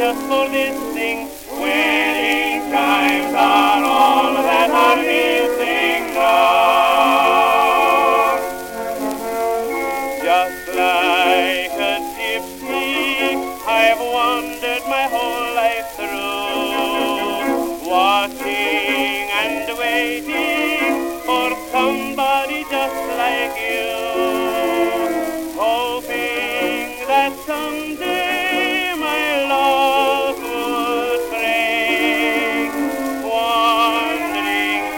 just for this thing. Wedding chimes are all that are missing now. Just like a gypsy, I've wandered my whole life through, watching and waiting for somebody just like you, hoping that someday my love would break. Wandering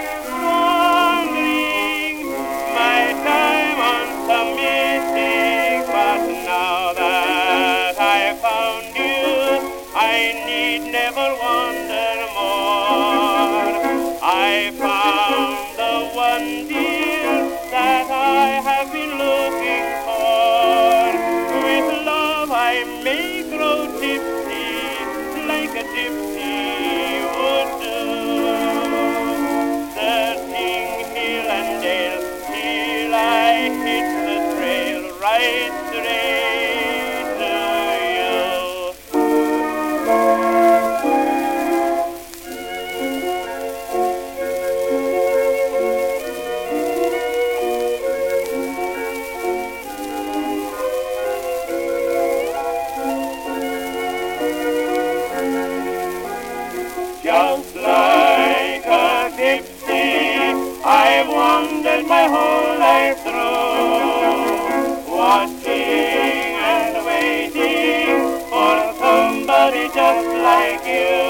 my time on some mistake, but now that I found you, I need never wander more. I found the one, dear, that I have been looking for. With love I may grow tipsy, like a gypsy would do, searching hill and dale till I hit the trail right straight to you. Just like a gypsy, I've wandered my whole life through, watching and waiting for somebody just like you.